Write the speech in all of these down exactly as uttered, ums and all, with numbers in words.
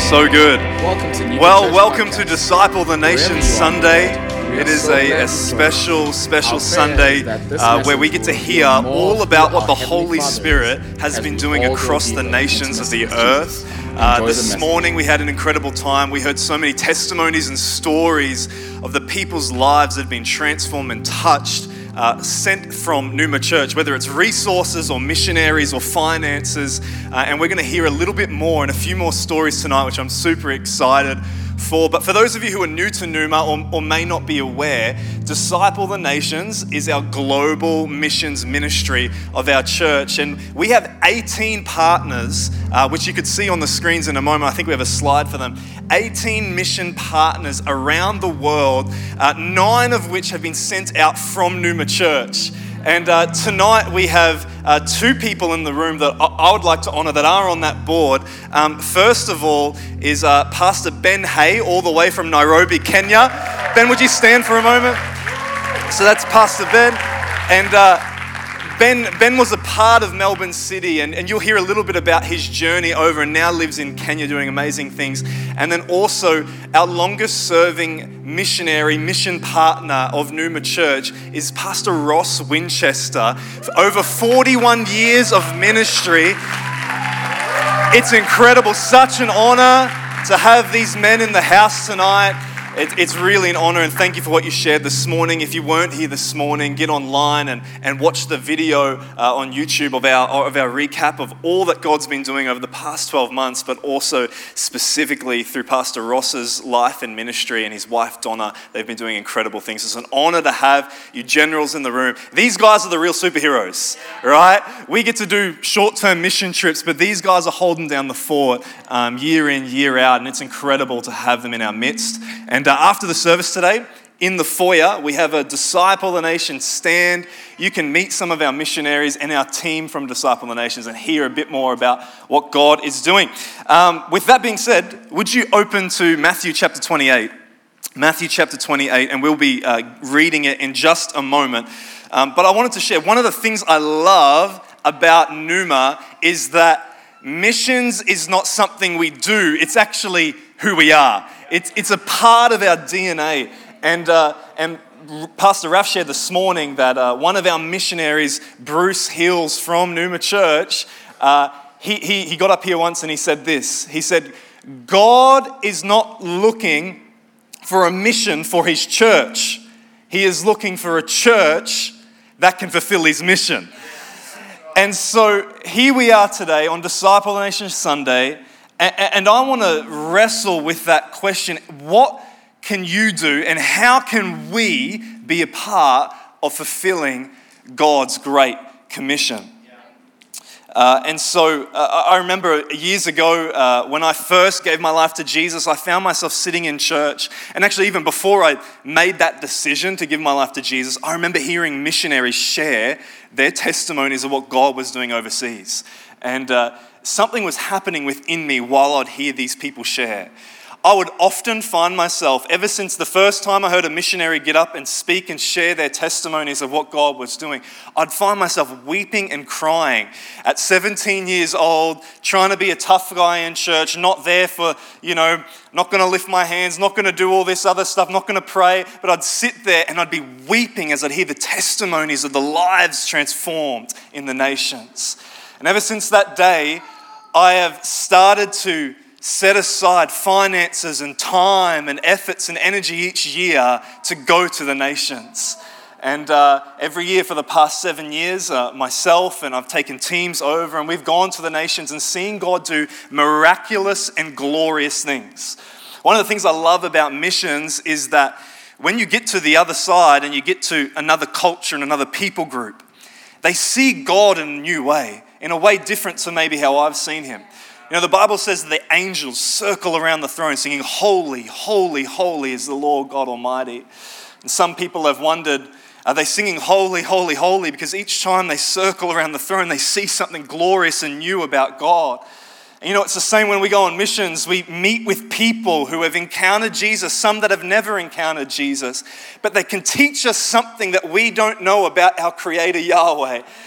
So good. Welcome to New Well, Church welcome Podcast. to Disciple the Nations Wherever you are, Sunday. we are It is so a, glad a you special, joined. special Our prayer Sunday is that this uh, where we message get to will hear reveal more all about through what the our Heavenly Holy Father Spirit has as been we doing all go across the deeper nations of the into intimacy with Jesus. earth. Uh, Enjoy the this message. morning we had an incredible time. We heard so many testimonies and stories of the people's lives that have been transformed and touched. Uh, sent from Numa Church, whether it's resources or missionaries or finances. Uh, and we're going to hear a little bit more and a few more stories tonight, which I'm super excited for. But for those of you who are new to Numa or, or may not be aware, Disciple the Nations is our global missions ministry of our church. And we have eighteen partners, uh, which you could see on the screens in a moment. I think we have a slide for them. eighteen mission partners around the world, uh, nine of which have been sent out from Numa Church. And uh, tonight we have uh, two people in the room that I, I would like to honor that are on that board. Um, first of all is uh, Pastor Ben Hay, all the way from Nairobi, Kenya. Ben, would you stand for a moment? So that's Pastor Ben. And uh, Ben Ben was a part of Melbourne City, and, and you'll hear a little bit about his journey over, and now lives in Kenya doing amazing things. And then also our longest serving missionary, mission partner of Numa Church is Pastor Ross Winchester. For over forty-one years of ministry. It's incredible, such an honor to have these men in the house tonight. It, it's really an honor, and thank you for what you shared this morning. If you weren't here this morning, get online and, and watch the video uh, on YouTube of our of our recap of all that God's been doing over the past twelve months, but also specifically through Pastor Ross's life and ministry and his wife Donna. They've been doing incredible things. It's an honor to have you generals in the room. These guys are the real superheroes, right? We get to do short-term mission trips, but these guys are holding down the fort um, year in, year out, and it's incredible to have them in our midst. And uh, after the service today, in the foyer, we have a Disciple the Nations stand. You can meet some of our missionaries and our team from Disciple the Nations and hear a bit more about what God is doing. Um, with that being said, would you open to Matthew chapter twenty-eight? Matthew chapter twenty-eight, and we'll be uh, reading it in just a moment. Um, but I wanted to share, one of the things I love about Numa is that missions is not something we do, it's actually who we are. It's it's a part of our D N A. And uh, and Pastor Raf shared this morning that uh, one of our missionaries, Bruce Hills from Numa Church, uh, he, he, he got up here once and he said this. He said, God is not looking for a mission for his church. He is looking for a church that can fulfill his mission. And so here we are today on Disciple the Nations Sunday. And I want to wrestle with that question. What can you do and how can we be a part of fulfilling God's great commission? Uh, and so uh, I remember years ago uh, when I first gave my life to Jesus, I found myself sitting in church. And actually even before I made that decision to give my life to Jesus, I remember hearing missionaries share their testimonies of what God was doing overseas. And uh, something was happening within me while I'd hear these people share. I would often find myself, ever since the first time I heard a missionary get up and speak and share their testimonies of what God was doing, I'd find myself weeping and crying at seventeen years old, trying to be a tough guy in church, not there for, you know, not going to lift my hands, not going to do all this other stuff, not going to pray, but I'd sit there and I'd be weeping as I'd hear the testimonies of the lives transformed in the nations. And ever since that day, I have started to set aside finances and time and efforts and energy each year to go to the nations. And uh, every year for the past seven years, uh, myself and I've taken teams over and we've gone to the nations and seen God do miraculous and glorious things. One of the things I love about missions is that when you get to the other side and you get to another culture and another people group, they see God in a new way, in a way different to maybe how I've seen him. You know, the Bible says that the angels circle around the throne singing, holy, holy, holy is the Lord God Almighty. And some people have wondered, are they singing holy, holy, holy? Because each time they circle around the throne, they see something glorious and new about God. And you know, it's the same when we go on missions. We meet with people who have encountered Jesus, some that have never encountered Jesus, but they can teach us something that we don't know about our Creator Yahweh.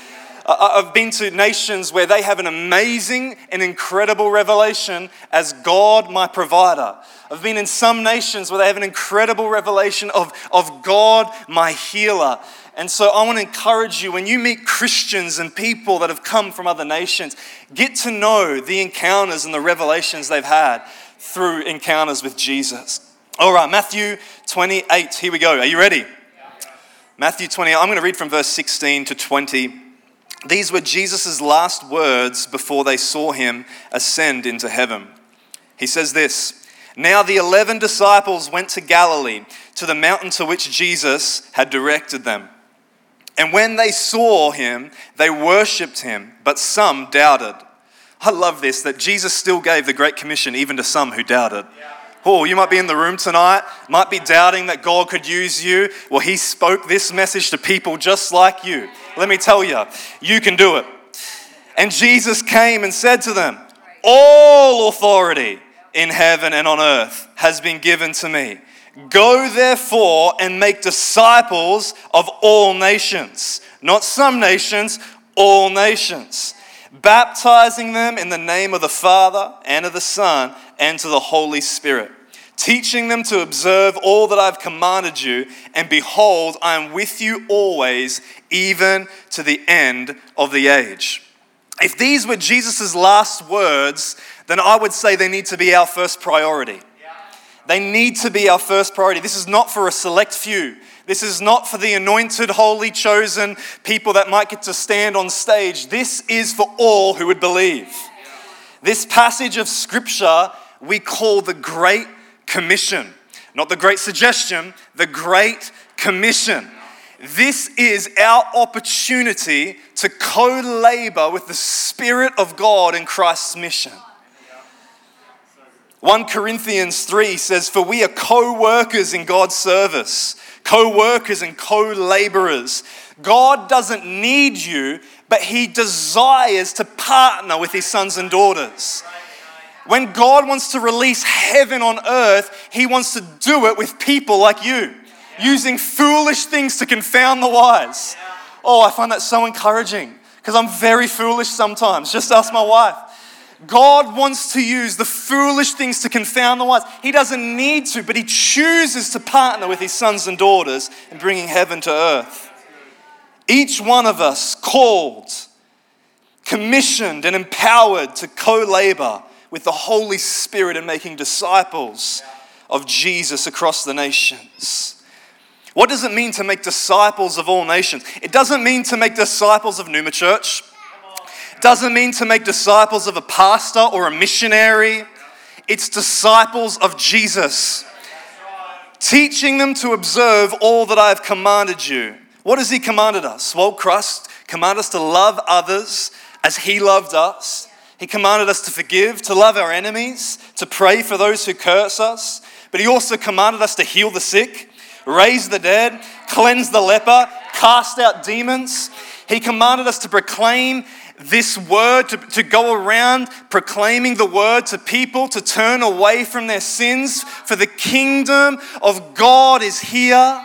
I've been to nations where they have an amazing and incredible revelation as God, my provider. I've been in some nations where they have an incredible revelation of, of God, my healer. And so I want to encourage you, when you meet Christians and people that have come from other nations, get to know the encounters and the revelations they've had through encounters with Jesus. All right, Matthew twenty-eight, here we go. Are you ready? Matthew twenty-eight, I'm going to read from verse sixteen to twenty. These were Jesus' last words before they saw him ascend into heaven. He says this, "Now the eleven disciples went to Galilee, to the mountain to which Jesus had directed them. And when they saw him, they worshipped him, but some doubted." I love this, that Jesus still gave the Great Commission even to some who doubted. Oh, you might be in the room tonight, might be doubting that God could use you. Well, he spoke this message to people just like you. Let me tell you, you can do it. And Jesus came and said to them, "All authority in heaven and on earth has been given to me. Go therefore and make disciples of all nations." Not some nations, all nations. "Baptizing them in the name of the Father and of the Son and to the Holy Spirit. Teaching them to observe all that I've commanded you. And behold, I am with you always, even to the end of the age." If these were Jesus' last words, then I would say they need to be our first priority. They need to be our first priority. This is not for a select few. This is not for the anointed, holy, chosen people that might get to stand on stage. This is for all who would believe. This passage of Scripture we call the Great Commission. Not the Great Suggestion, the Great Commission. This is our opportunity to co-labor with the Spirit of God in Christ's mission. First Corinthians three says, "For we are co-workers in God's service." Co-workers and co-laborers. God doesn't need you, but he desires to partner with his sons and daughters. When God wants to release heaven on earth, he wants to do it with people like you, using foolish things to confound the wise. Oh, I find that so encouraging because I'm very foolish sometimes. Just ask my wife. God wants to use the foolish things to confound the wise. He doesn't need to, but he chooses to partner with his sons and daughters in bringing heaven to earth. Each one of us called, commissioned, and empowered to co-labor with the Holy Spirit in making disciples of Jesus across the nations. What does it mean to make disciples of all nations? It doesn't mean to make disciples of Numa Church. Doesn't mean to make disciples of a pastor or a missionary. It's disciples of Jesus. Teaching them to observe all that I have commanded you. What has he commanded us? Well, Christ commanded us to love others as he loved us. He commanded us to forgive, to love our enemies, to pray for those who curse us. But he also commanded us to heal the sick, raise the dead, cleanse the leper, cast out demons. He commanded us to proclaim this word, to, to go around proclaiming the word to people, to turn away from their sins, for the kingdom of God is here.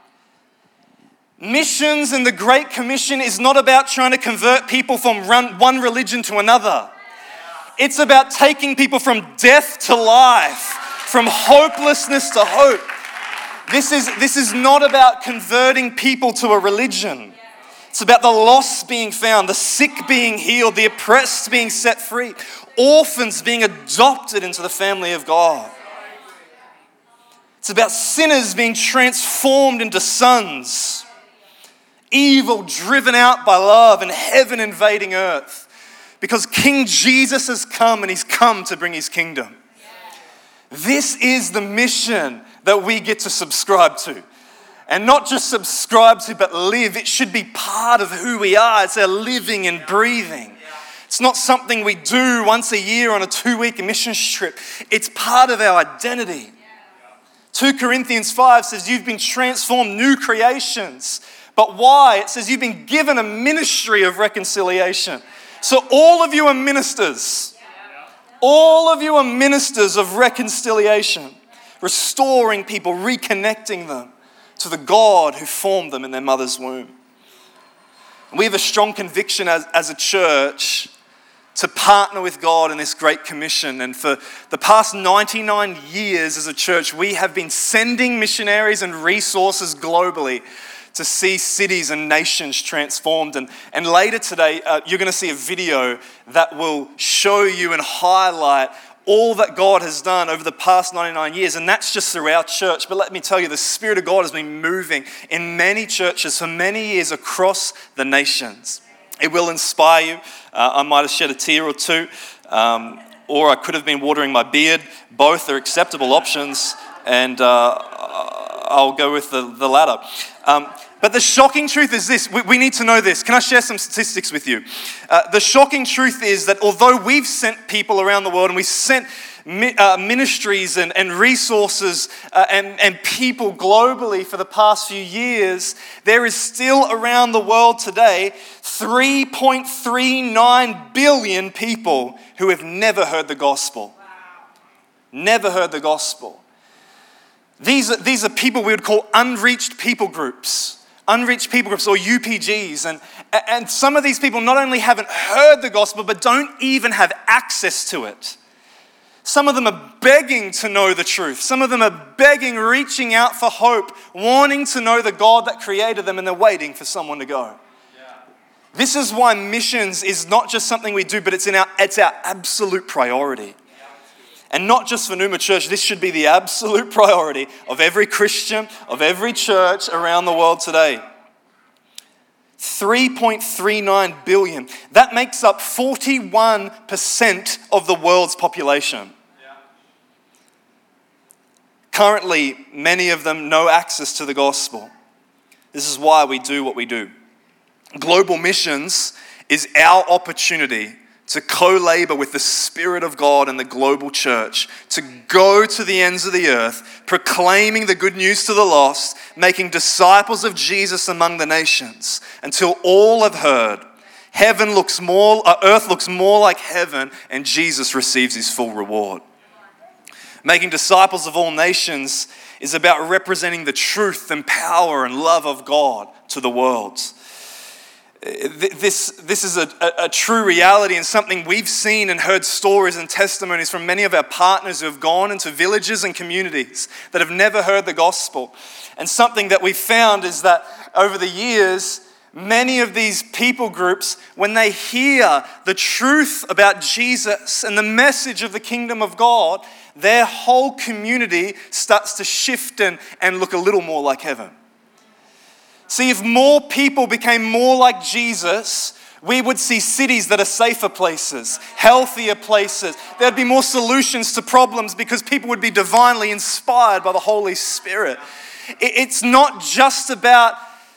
Missions and the Great Commission is not about trying to convert people from one religion to another. It's about taking people from death to life, from hopelessness to hope. This is, this is not about converting people to a religion. It's about the lost being found, the sick being healed, the oppressed being set free, orphans being adopted into the family of God. It's about sinners being transformed into sons, evil driven out by love, and heaven invading earth. Because King Jesus has come, and he's come to bring his kingdom. This is the mission that we get to subscribe to. And not just subscribe to, but live. It should be part of who we are. It's our living and breathing. It's not something we do once a year on a two-week mission trip. It's part of our identity. Second Corinthians five says you've been transformed, new creations. But why? It says you've been given a ministry of reconciliation. So all of you are ministers. All of you are ministers of reconciliation. Restoring people, reconnecting them to the God who formed them in their mother's womb. We have a strong conviction as, as a church to partner with God in this great commission. And for the past ninety-nine years as a church, we have been sending missionaries and resources globally to see cities and nations transformed. And, and later today, uh, you're going to see a video that will show you and highlight all that God has done over the past ninety-nine years, and that's just through our church. But let me tell you, the Spirit of God has been moving in many churches for many years across the nations. It will inspire you. Uh, I might have shed a tear or two, um, or I could have been watering my beard. Both are acceptable options, and uh, I'll go with the, the latter. Um, But the shocking truth is this. We, we need to know this. Can I share some statistics with you? Uh, the shocking truth is that although we've sent people around the world and we've sent mi- uh, ministries and, and resources uh, and, and people globally for the past few years, there is still around the world today three point three nine billion people who have never heard the gospel. Never heard the gospel. These are, these are people we would call unreached people groups. Unreached people groups, or U P Gs. And, and some of these people not only haven't heard the gospel, but don't even have access to it. Some of them are begging to know the truth. Some of them are begging, reaching out for hope, wanting to know the God that created them, and they're waiting for someone to go. Yeah. This is why missions is not just something we do, but it's in our it's our absolute priority. And not just for Numa Church, this should be the absolute priority of every Christian, of every church around the world today. three point three nine billion. That makes up forty-one percent of the world's population. Yeah. Currently, many of them no access to the gospel. This is why we do what we do. Global missions is our opportunity to co-labor with the Spirit of God and the global church, to go to the ends of the earth, proclaiming the good news to the lost, making disciples of Jesus among the nations, until all have heard. Heaven looks more, uh, earth looks more like heaven, and Jesus receives his full reward. Making disciples of all nations is about representing the truth and power and love of God to the world. This, this is a, a, a true reality and something we've seen and heard stories and testimonies from many of our partners who have gone into villages and communities that have never heard the gospel. And something that we found is that over the years, many of these people groups, when they hear the truth about Jesus and the message of the kingdom of God, their whole community starts to shift and, and look a little more like heaven. See, if more people became more like Jesus, we would see cities that are safer places, healthier places. There'd be more solutions to problems because people would be divinely inspired by the Holy Spirit. It's not just about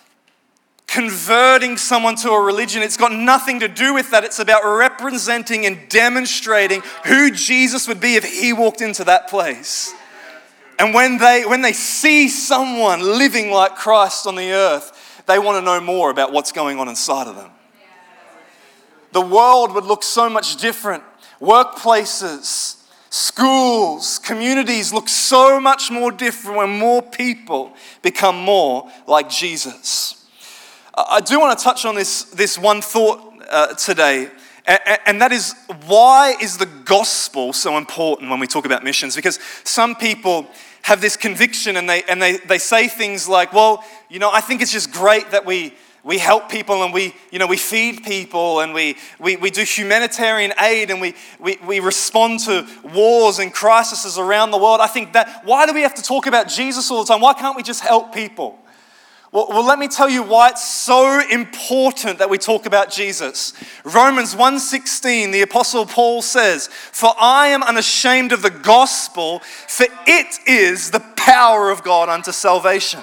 converting someone to a religion. It's got nothing to do with that. It's about representing and demonstrating who Jesus would be if he walked into that place. And when they when they see someone living like Christ on the earth, they want to know more about what's going on inside of them. The world would look so much different. Workplaces, schools, communities look so much more different when more people become more like Jesus. I do want to touch on this, this one thought uh, today. And that is, why is the gospel so important when we talk about missions? Because some people have this conviction and they and they, they say things like, well, you know, I think it's just great that we we help people and we, you know, we feed people and we we, we do humanitarian aid and we, we we respond to wars and crises around the world. I think that, why do we have to talk about Jesus all the time? Why can't we just help people? Well, well, let me tell you why it's so important that we talk about Jesus. Romans one sixteen, the Apostle Paul says, "For I am unashamed of the gospel, for it is the power of God unto salvation."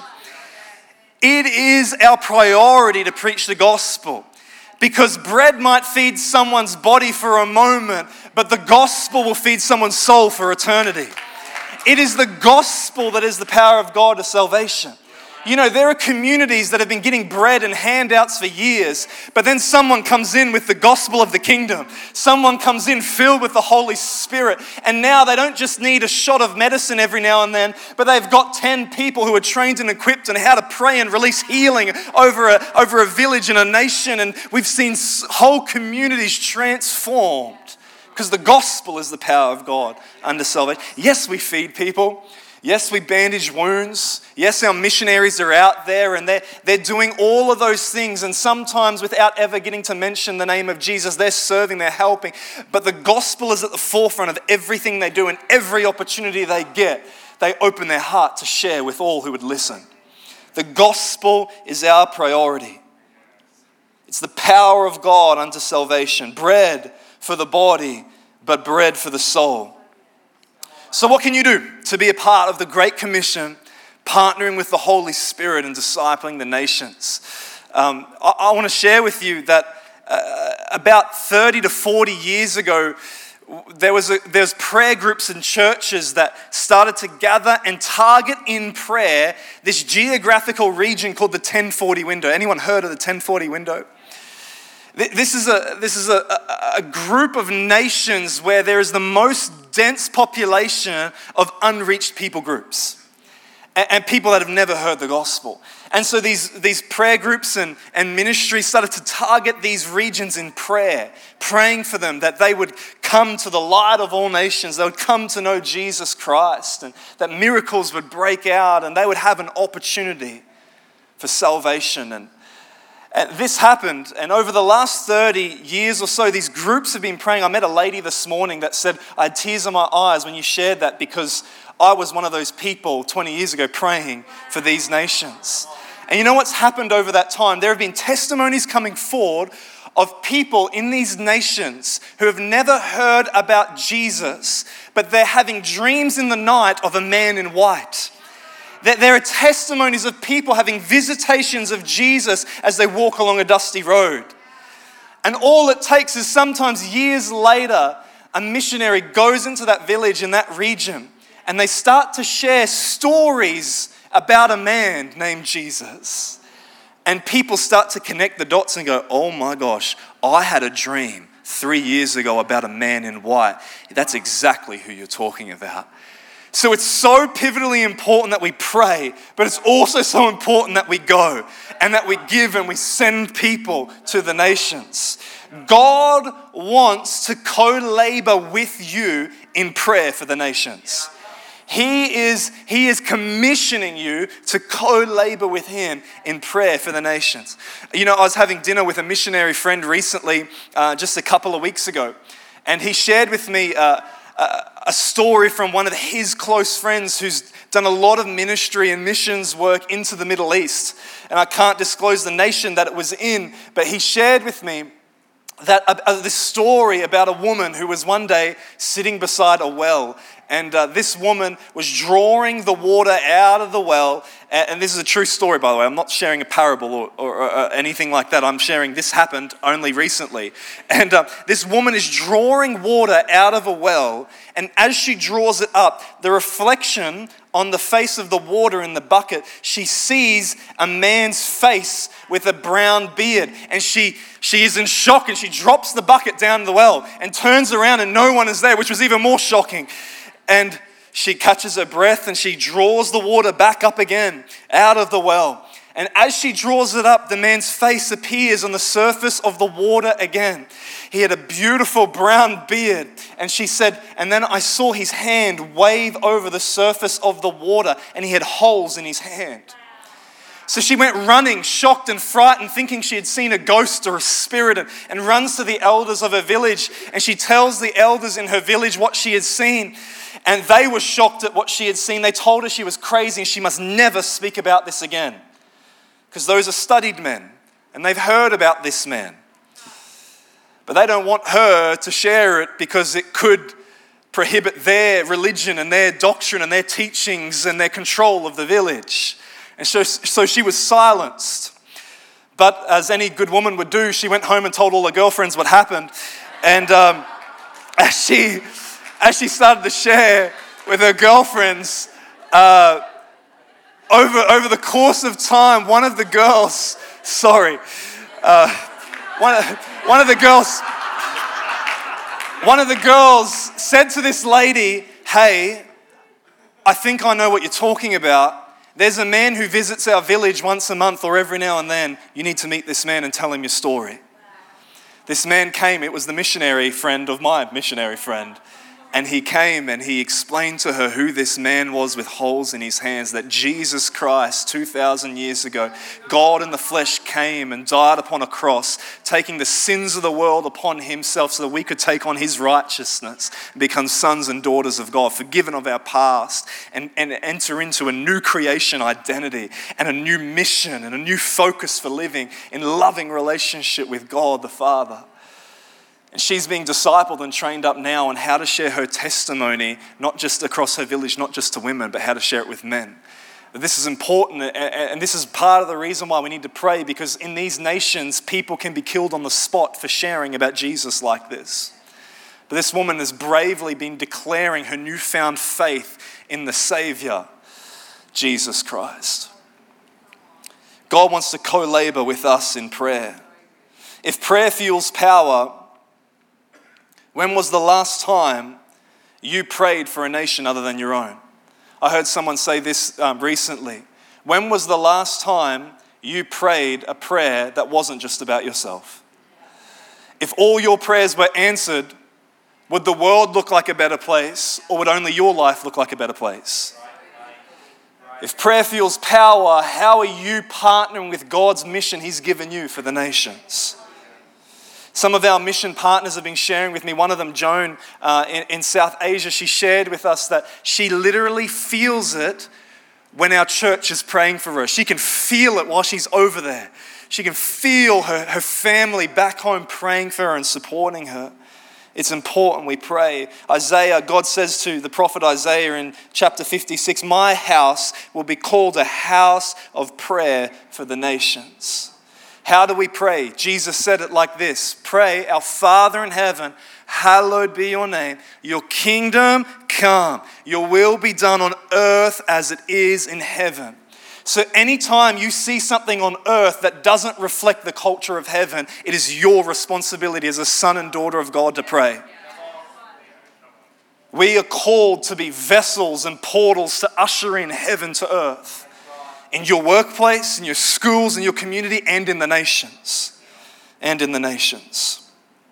It is our priority to preach the gospel, because bread might feed someone's body for a moment, but the gospel will feed someone's soul for eternity. It is the gospel that is the power of God to salvation. You know, there are communities that have been getting bread and handouts for years, but then someone comes in with the gospel of the kingdom. Someone comes in filled with the Holy Spirit, and now they don't just need a shot of medicine every now and then, but they've got ten people who are trained and equipped on how to pray and release healing over a, over a village and a nation, and we've seen whole communities transformed because the gospel is the power of God unto salvation. Yes, we feed people. Yes, we bandage wounds. Yes, our missionaries are out there and they're, they're doing all of those things, and sometimes without ever getting to mention the name of Jesus, they're serving, they're helping. But the gospel is at the forefront of everything they do, and every opportunity they get, they open their heart to share with all who would listen. The gospel is our priority. It's the power of God unto salvation. Bread for the body, but bread for the soul. So what can you do to be a part of the Great Commission, partnering with the Holy Spirit and discipling the nations? Um, I, I want to share with you that uh, about thirty to forty years ago, there was a, there's prayer groups and churches that started to gather and target in prayer this geographical region called the ten forty window. Anyone heard of the ten forty window? This is a this is a, a group of nations where there is the most dense population of unreached people groups and, and people that have never heard the gospel. And so these, these prayer groups and, and ministries started to target these regions in prayer, praying for them that they would come to the light of all nations, they would come to know Jesus Christ, and that miracles would break out and they would have an opportunity for salvation. And And this happened, and over the last thirty years or so, these groups have been praying. I met a lady this morning that said, I had tears in my eyes when you shared that, because I was one of those people twenty years ago praying for these nations. And you know what's happened over that time? There have been testimonies coming forward of people in these nations who have never heard about Jesus, but they're having dreams in the night of a man in white. There are testimonies of people having visitations of Jesus as they walk along a dusty road. And all it takes is sometimes years later, a missionary goes into that village in that region and they start to share stories about a man named Jesus. And people start to connect the dots and go, oh my gosh, I had a dream three years ago about a man in white. That's exactly who you're talking about. So it's so pivotally important that we pray, but it's also so important that we go and that we give and we send people to the nations. God wants to co-labor with you in prayer for the nations. He is, he is commissioning you to co-labor with him in prayer for the nations. You know, I was having dinner with a missionary friend recently, uh, just a couple of weeks ago, and he shared with me uh, a story from one of his close friends who's done a lot of ministry and missions work into the Middle East. And I can't disclose the nation that it was in, but he shared with me that uh, this story about a woman who was one day sitting beside a well. And uh, this woman was drawing the water out of the well. And this is a true story, by the way. I'm not sharing a parable or, or, or anything like that. I'm sharing this happened only recently. And uh, this woman is drawing water out of a well. And as she draws it up, the reflection on the face of the water in the bucket, she sees a man's face with a brown beard. And she, she is in shock, and she drops the bucket down the well and turns around and no one is there, which was even more shocking. And she catches her breath and she draws the water back up again out of the well. And as she draws it up, the man's face appears on the surface of the water again. He had a beautiful brown beard. And she said, and then I saw his hand wave over the surface of the water, and he had holes in his hand. So she went running, shocked and frightened, thinking she had seen a ghost or a spirit, and, and runs to the elders of her village. And she tells the elders in her village what she had seen. And they were shocked at what she had seen. They told her she was crazy and she must never speak about this again. Because those are studied men and they've heard about this man. But they don't want her to share it because it could prohibit their religion and their doctrine and their teachings and their control of the village. And so, so she was silenced. But as any good woman would do, she went home and told all her girlfriends what happened. And um, as she... As she started to share with her girlfriends, uh, over, over the course of time, one of the girls, sorry, uh, one, of, one of the girls, one of the girls said to this lady, hey, I think I know what you're talking about. There's a man who visits our village once a month or every now and then. You need to meet this man and tell him your story. This man came, it was the missionary friend of my missionary friend. And he came and he explained to her who this man was with holes in his hands, that Jesus Christ, two thousand years ago, God in the flesh came and died upon a cross, taking the sins of the world upon himself so that we could take on his righteousness and become sons and daughters of God, forgiven of our past, and, and enter into a new creation identity and a new mission and a new focus for living in loving relationship with God the Father. And she's being discipled and trained up now on how to share her testimony, not just across her village, not just to women, but how to share it with men. This is important, and this is part of the reason why we need to pray, because in these nations, people can be killed on the spot for sharing about Jesus like this. But this woman has bravely been declaring her newfound faith in the Savior, Jesus Christ. God wants to co-labor with us in prayer. If prayer fuels power, when was the last time you prayed for a nation other than your own? I heard someone say this um, recently. When was the last time you prayed a prayer that wasn't just about yourself? If all your prayers were answered, would the world look like a better place, or would only your life look like a better place? If prayer fuels power, how are you partnering with God's mission He's given you for the nations? Some of our mission partners have been sharing with me. One of them, Joan, uh, in, in South Asia, she shared with us that she literally feels it when our church is praying for her. She can feel it while she's over there. She can feel her, her family back home praying for her and supporting her. It's important we pray. Isaiah, God says to the prophet Isaiah in chapter fifty-six, my house will be called a house of prayer for the nations. How do we pray? Jesus said it like this. Pray, our Father in heaven, hallowed be your name. Your kingdom come. Your will be done on earth as it is in heaven. So anytime you see something on earth that doesn't reflect the culture of heaven, it is your responsibility as a son and daughter of God to pray. We are called to be vessels and portals to usher in heaven to earth. In your workplace, in your schools, in your community, and in the nations. And in the nations.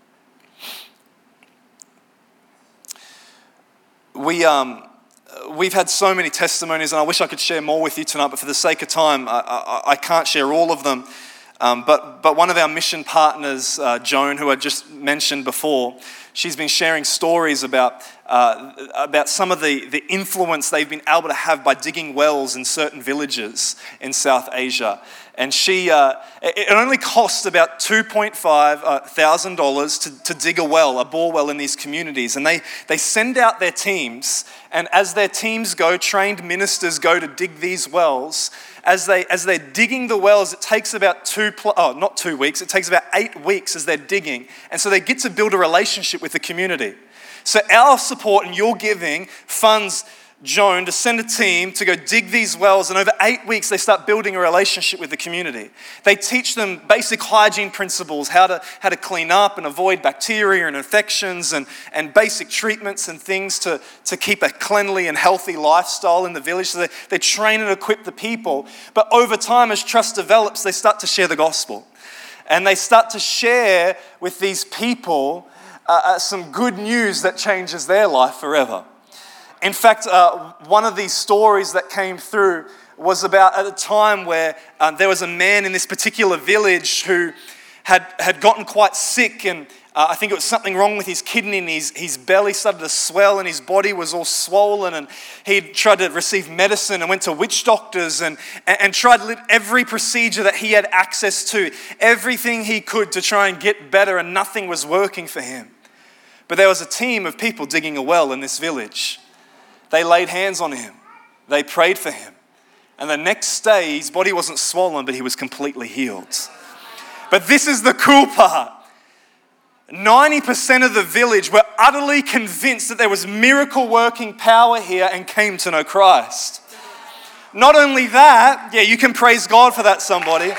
We, um, we've had so many testimonies, and I wish I could share more with you tonight, but for the sake of time, I, I, I can't share all of them. Um, but, but one of our mission partners, uh, Joan, who I just mentioned before, she's been sharing stories about uh, about some of the, the influence they've been able to have by digging wells in certain villages in South Asia. And she, uh, it only costs about two point five thousand dollars to, to dig a well, a bore well in these communities. And they, they send out their teams, and as their teams go, trained ministers go to dig these wells. As, they, as they're digging the wells, it takes about two, oh, not two weeks, it takes about eight weeks as they're digging. And so they get to build a relationship with the community. So our support and your giving funds Joan to send a team to go dig these wells, and over eight weeks they start building a relationship with the community. They teach them basic hygiene principles, how to how to clean up and avoid bacteria and infections, and, and basic treatments and things to, to keep a cleanly and healthy lifestyle in the village. So they, they train and equip the people. But over time, as trust develops, they start to share the gospel. And they start to share with these people uh, uh, some good news that changes their life forever. In fact, uh, one of these stories that came through was about at a time where uh, there was a man in this particular village who had, had gotten quite sick, and uh, I think it was something wrong with his kidney, and his, his belly started to swell and his body was all swollen, and he tried to receive medicine and went to witch doctors and, and, and tried every procedure that he had access to, everything he could to try and get better, and nothing was working for him. But there was a team of people digging a well in this village. They laid hands on him. They prayed for him. And the next day, his body wasn't swollen, but he was completely healed. But this is the cool part. ninety percent of the village were utterly convinced that there was miracle working power here and came to know Christ. Not only that, yeah, you can praise God for that, somebody.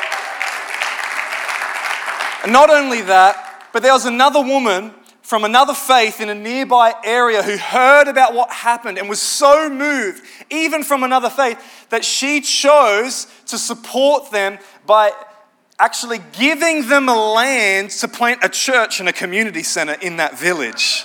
And not only that, but there was another woman from another faith in a nearby area who heard about what happened and was so moved, even from another faith, that she chose to support them by actually giving them a land to plant a church and a community center in that village.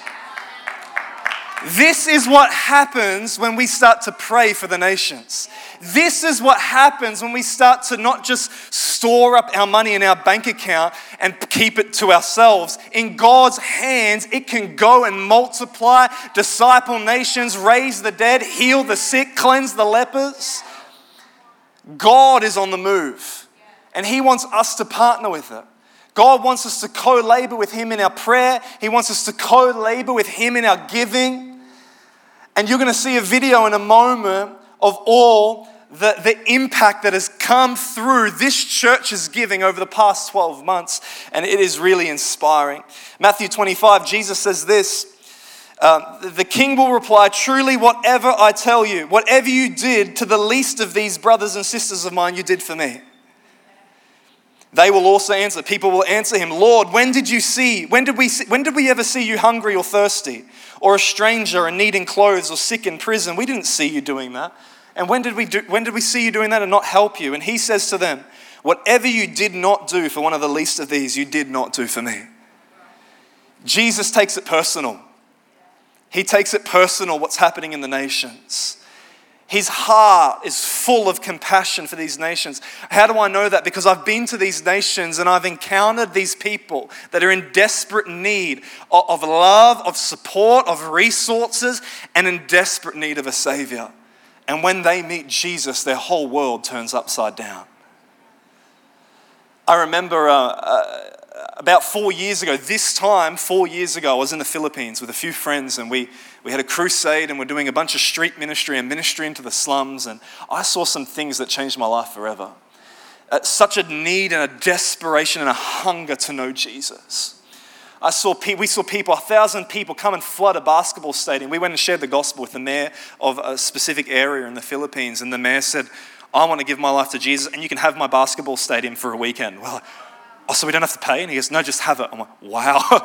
This is what happens when we start to pray for the nations. This is what happens when we start to not just store up our money in our bank account and keep it to ourselves. In God's hands, it can go and multiply, disciple nations, raise the dead, heal the sick, cleanse the lepers. God is on the move, and He wants us to partner with it. God wants us to co-labor with Him in our prayer. He wants us to co-labor with Him in our giving. And you're going to see a video in a moment of all the, the impact that has come through this church's giving over the past twelve months. And it is really inspiring. Matthew twenty-five, Jesus says this, uh, the king will reply, truly whatever I tell you, whatever you did to the least of these brothers and sisters of mine, you did for me. They will also answer, people will answer him, Lord, when did you see, when did we see, when did we ever see you hungry or thirsty, or a stranger and needing clothes, or sick in prison? We didn't see you doing that. And when did we do, when did we see you doing that and not help you? And he says to them, whatever you did not do for one of the least of these, you did not do for me. Jesus takes it personal. He takes it personal what's happening in the nations. His heart is full of compassion for these nations. How do I know that? Because I've been to these nations and I've encountered these people that are in desperate need of love, of support, of resources, and in desperate need of a Savior. And when they meet Jesus, their whole world turns upside down. I remember uh, uh, about four years ago, this time, four years ago, I was in the Philippines with a few friends, and we We had a crusade, and we're doing a bunch of street ministry and ministry into the slums, and I saw some things that changed my life forever. Uh, such a need and a desperation and a hunger to know Jesus. I saw pe- we saw people, a thousand people come and flood a basketball stadium. We went and shared the gospel with the mayor of a specific area in the Philippines, and the mayor said, I want to give my life to Jesus, and you can have my basketball stadium for a weekend. Well, oh, so we don't have to pay? And he goes, no, just have it. I'm like, wow.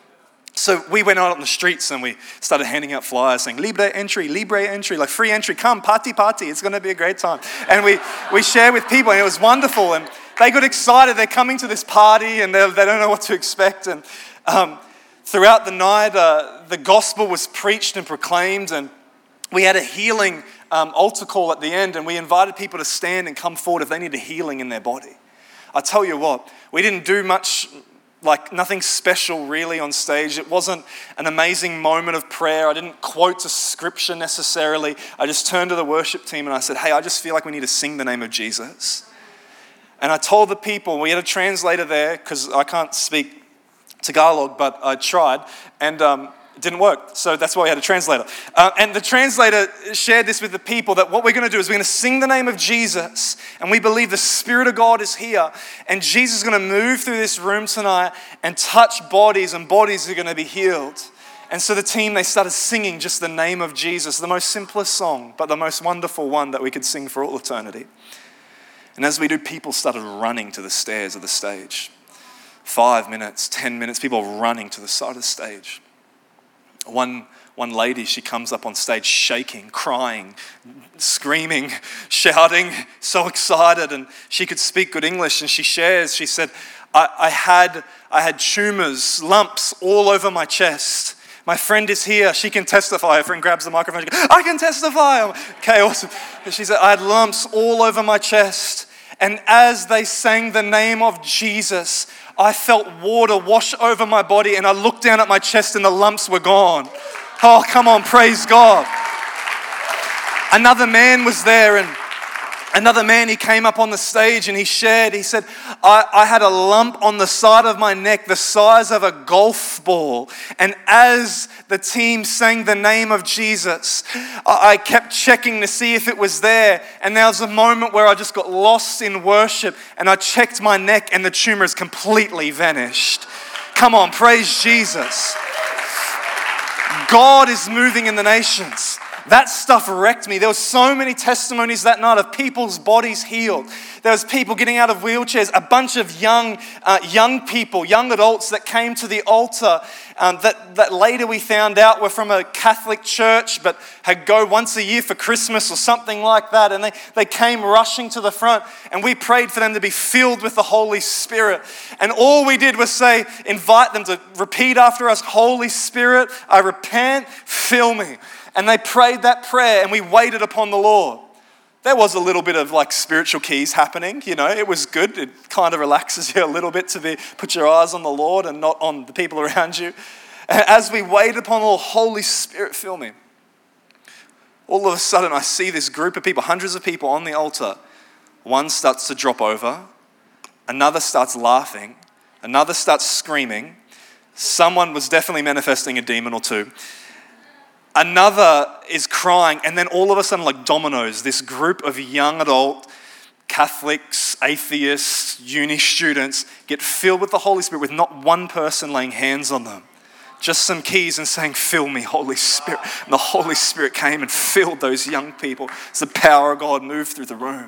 So we went out on the streets and we started handing out flyers saying, Libre entry, Libre entry, like free entry, come, party, party, it's going to be a great time. And we, we shared with people, and it was wonderful. And they got excited, they're coming to this party and they they don't know what to expect. And um, throughout the night, uh, the gospel was preached and proclaimed, and we had a healing um, altar call at the end, and we invited people to stand and come forward if they needed healing in their body. I tell you what, we didn't do much, like nothing special really on stage. It wasn't an amazing moment of prayer. I didn't quote a scripture necessarily. I just turned to the worship team and I said, hey, I just feel like we need to sing the name of Jesus. And I told the people, we had a translator there because I can't speak Tagalog, but I tried, and um, it didn't work. So that's why we had a translator. Uh, and the translator shared this with the people, that what we're going to do is we're going to sing the name of Jesus, and we believe the Spirit of God is here, and Jesus is going to move through this room tonight and touch bodies, and bodies are going to be healed. And so the team, they started singing just the name of Jesus, the most simplest song, but the most wonderful one that we could sing for all eternity. And as we do, people started running to the stairs of the stage. Five minutes, ten minutes, people running to the side of the stage. One, one lady, she comes up on stage shaking, crying, screaming, shouting, so excited, and she could speak good English, and she shares, she said, I, I had I had tumors, lumps all over my chest. My friend is here, she can testify. Her friend grabs the microphone, she goes, I can testify. Okay, awesome. And she said, I had lumps all over my chest, and as they sang the name of Jesus, I felt water wash over my body, and I looked down at my chest and the lumps were gone. Oh, come on, praise God. Another man was there, and another man, he came up on the stage and he shared, he said, I, I had a lump on the side of my neck the size of a golf ball. And as the team sang the name of Jesus, I, I kept checking to see if it was there. And there was a moment where I just got lost in worship, and I checked my neck and the tumor has completely vanished. Come on, praise Jesus. God is moving in the nations. That stuff wrecked me. There were so many testimonies that night of people's bodies healed. There was people getting out of wheelchairs, a bunch of young uh, young people, young adults that came to the altar um, that, that later we found out were from a Catholic church but had go once a year for Christmas or something like that. And they, they came rushing to the front and we prayed for them to be filled with the Holy Spirit. And all we did was say, invite them to repeat after us, Holy Spirit, I repent, fill me. And they prayed that prayer and we waited upon the Lord. There was a little bit of like spiritual keys happening, you know, it was good. It kind of relaxes you a little bit to be put your eyes on the Lord and not on the people around you. And as we waited upon the Lord, Holy Spirit, fill me. All of a sudden I see this group of people, hundreds of people on the altar. One starts to drop over, another starts laughing, another starts screaming. Someone was definitely manifesting a demon or two. Another is crying, and then all of a sudden, like dominoes, this group of young adult Catholics, atheists, uni students get filled with the Holy Spirit with not one person laying hands on them. Just some keys and saying, fill me, Holy Spirit. And the Holy Spirit came and filled those young people. It's the power of God moved through the room.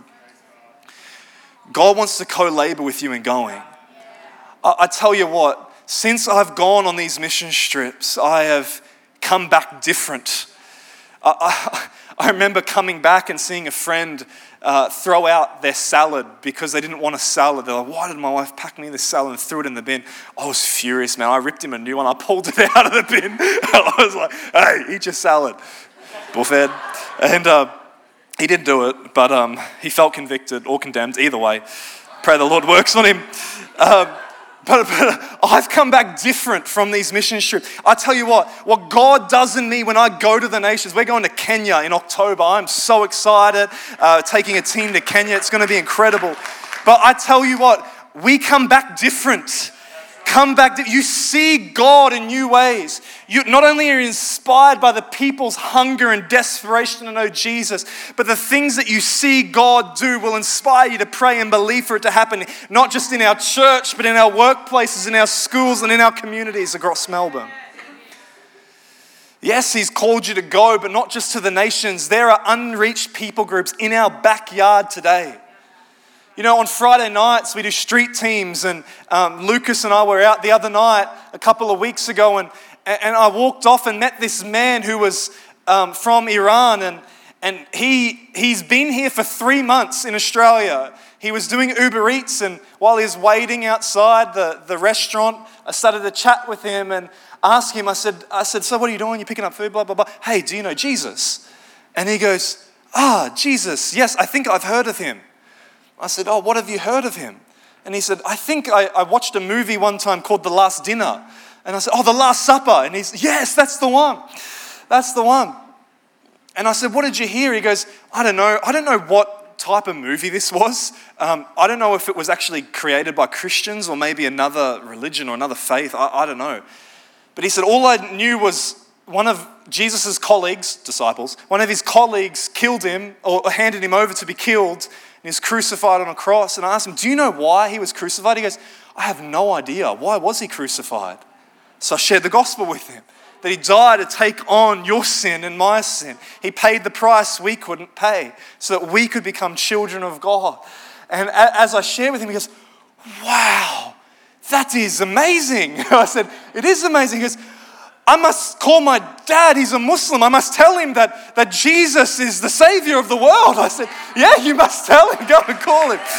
God wants to co-labor with you in going. I, I tell you what, since I've gone on these mission trips, I have come back different. I, I, I remember coming back and seeing a friend uh, throw out their salad because they didn't want a salad. They're like, why did my wife pack me this salad and threw it in the bin? I was furious, man. I ripped him a new one. I pulled it out of the bin. I was like, hey, eat your salad, bullfed. And uh, he didn't do it, but um, he felt convicted or condemned. Either way, pray the Lord works on him. Um, But, but I've come back different from these mission trips. I tell you what, what God does in me when I go to the nations, we're going to Kenya in October. I'm so excited, uh, taking a team to Kenya. It's going to be incredible. But I tell you what, we come back different. Come back, you see God in new ways. You not only are inspired by the people's hunger and desperation to know Jesus, but the things that you see God do will inspire you to pray and believe for it to happen, not just in our church, but in our workplaces, in our schools, and in our communities across Melbourne. Yes, He's called you to go, but not just to the nations. There are unreached people groups in our backyard today. You know, on Friday nights, we do street teams, and um, Lucas and I were out the other night, a couple of weeks ago, and, and I walked off and met this man who was um, from Iran, and, and he, he's been here for three months in Australia. He was doing Uber Eats, and while he was waiting outside the, the restaurant, I started to chat with him and ask him, I said, I said, so what are you doing? You're picking up food, blah, blah, blah. Hey, do you know Jesus? And he goes, ah, Jesus, yes, I think I've heard of him. I said, oh, what have you heard of him? And he said, I think I, I watched a movie one time called The Last Dinner. And I said, oh, The Last Supper. And he's, yes, that's the one. That's the one. And I said, what did you hear? He goes, I don't know. I don't know what type of movie this was. Um, I don't know if it was actually created by Christians or maybe another religion or another faith. I, I don't know. But he said, all I knew was one of Jesus' colleagues, disciples, one of his colleagues killed him or handed him over to be killed. He was crucified on a cross. And I asked him, do you know why he was crucified? He goes, I have no idea. Why was he crucified? So I shared the gospel with him, that he died to take on your sin and my sin. He paid the price we couldn't pay so that we could become children of God. And as I shared with him, he goes, wow, that is amazing. I said, it is amazing. He goes, I must call my dad, he's a Muslim. I must tell him that, that Jesus is the Savior of the world. I said, yeah, you must tell him, go and call him.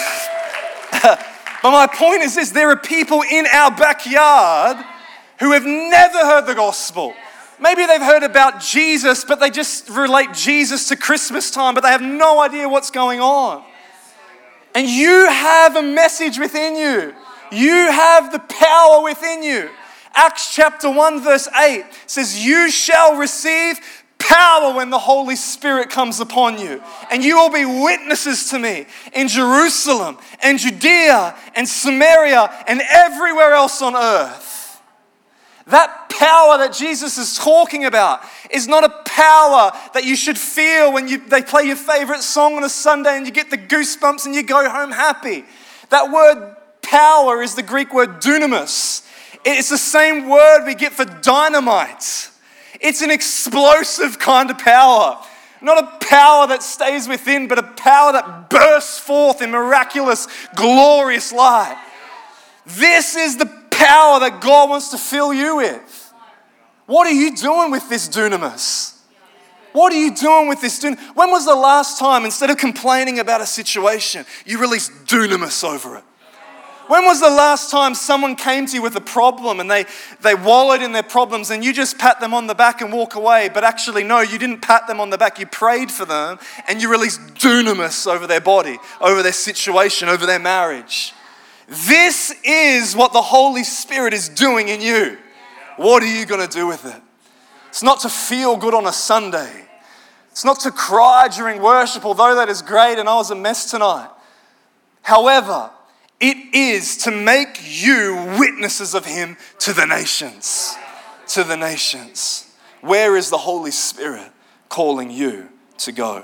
But my point is this, there are people in our backyard who have never heard the gospel. Maybe they've heard about Jesus, but they just relate Jesus to Christmas time, but they have no idea what's going on. And you have a message within you. You have the power within you. Acts chapter one verse eight says, you shall receive power when the Holy Spirit comes upon you. And you will be witnesses to me in Jerusalem and Judea and Samaria and everywhere else on earth. That power that Jesus is talking about is not a power that you should feel when you, they play your favorite song on a Sunday and you get the goosebumps and you go home happy. That word power is the Greek word dunamis. It's the same word we get for dynamite. It's an explosive kind of power. Not a power that stays within, but a power that bursts forth in miraculous, glorious light. This is the power that God wants to fill you with. What are you doing with this dunamis? What are you doing with this dunamis? When was the last time, instead of complaining about a situation, you released dunamis over it? When was the last time someone came to you with a problem and they, they wallowed in their problems and you just pat them on the back and walk away? But actually, no, you didn't pat them on the back. You prayed for them and you released dunamis over their body, over their situation, over their marriage. This is what the Holy Spirit is doing in you. What are you going to do with it? It's not to feel good on a Sunday. It's not to cry during worship, although that is great and I was a mess tonight. However, it is to make you witnesses of Him to the nations. To the nations. Where is the Holy Spirit calling you to go?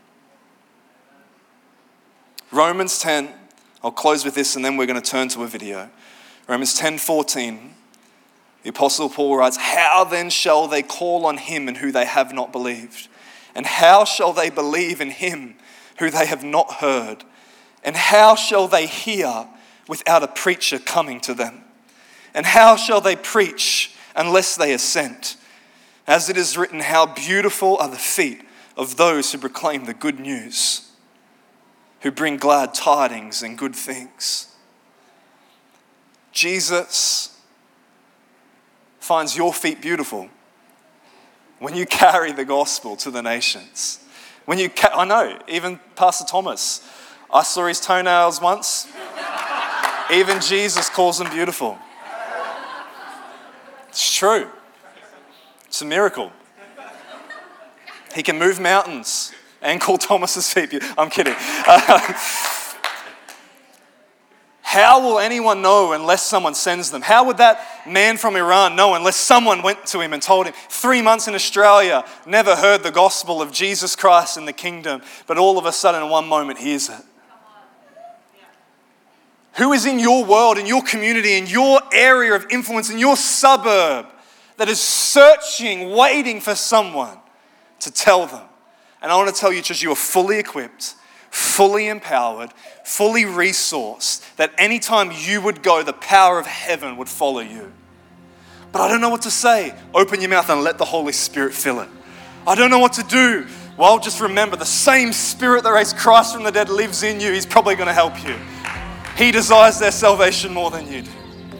Romans ten, I'll close with this and then we're going to turn to a video. Romans ten fourteen, the Apostle Paul writes, "How then shall they call on Him in who they have not believed? And how shall they believe in Him who they have not heard? And how shall they hear without a preacher coming to them? And how shall they preach unless they are sent? As it is written, how beautiful are the feet of those who proclaim the good news, who bring glad tidings and good things." Jesus finds your feet beautiful when you carry the gospel to the nations. When you, ca- I know, even Pastor Thomas, I saw his toenails once. Even Jesus calls them beautiful. It's true. It's a miracle. He can move mountains and call Thomas's feet beautiful. I'm kidding. Uh, how will anyone know unless someone sends them? How would that man from Iran know unless someone went to him and told him? Three months in Australia, never heard the gospel of Jesus Christ and the kingdom, but all of a sudden in one moment hears it. Who is in your world, in your community, in your area of influence, in your suburb that is searching, waiting for someone to tell them? And I want to tell you, church, you are fully equipped, fully empowered, fully resourced, that anytime you would go, the power of heaven would follow you. But I don't know what to say. Open your mouth and let the Holy Spirit fill it. I don't know what to do. Well, just remember, the same Spirit that raised Christ from the dead lives in you. He's probably going to help you. He desires their salvation more than you do.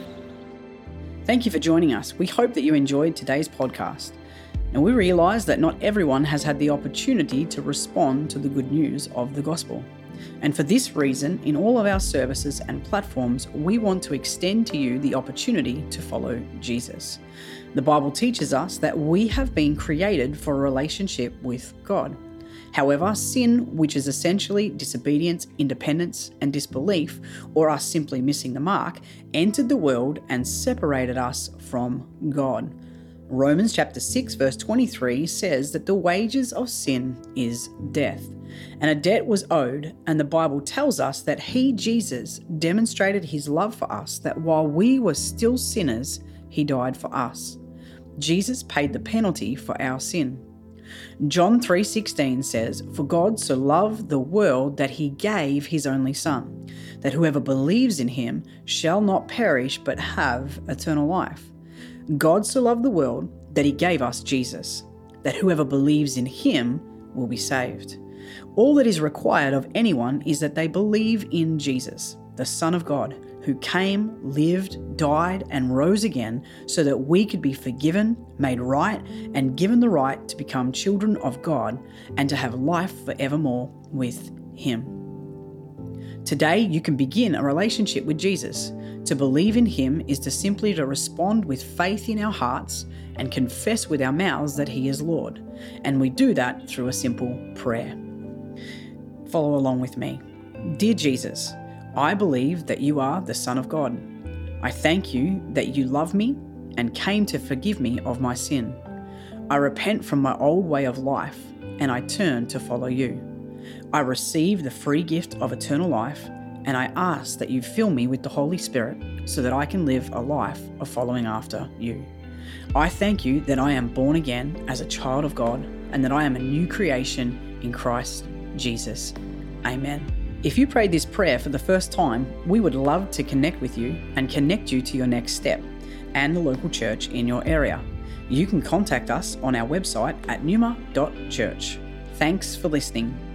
Thank you for joining us. We hope that you enjoyed today's podcast. And we realize that not everyone has had the opportunity to respond to the good news of the gospel. And for this reason, in all of our services and platforms, we want to extend to you the opportunity to follow Jesus. The Bible teaches us that we have been created for a relationship with God. However, sin, which is essentially disobedience, independence, and disbelief, or us simply missing the mark, entered the world and separated us from God. Romans chapter six verse twenty-three says that the wages of sin is death, and a debt was owed, and the Bible tells us that He, Jesus, demonstrated His love for us, that while we were still sinners, He died for us. Jesus paid the penalty for our sin. John three sixteen says, "For God so loved the world that He gave His only Son, that whoever believes in Him shall not perish but have eternal life." God so loved the world that He gave us Jesus, that whoever believes in Him will be saved. All that is required of anyone is that they believe in Jesus, the Son of God, who came, lived, died, and rose again so that we could be forgiven, made right, and given the right to become children of God and to have life forevermore with Him. Today, you can begin a relationship with Jesus. To believe in Him is to simply to respond with faith in our hearts and confess with our mouths that He is Lord. And we do that through a simple prayer. Follow along with me. Dear Jesus, I believe that You are the Son of God. I thank You that You love me and came to forgive me of my sin. I repent from my old way of life and I turn to follow You. I receive the free gift of eternal life, and I ask that You fill me with the Holy Spirit so that I can live a life of following after You. I thank You that I am born again as a child of God. and that I am a new creation in Christ Jesus. Amen. If you prayed this prayer for the first time, we would love to connect with you and connect you to your next step and the local church in your area. You can contact us on our website at numa dot church. Thanks for listening.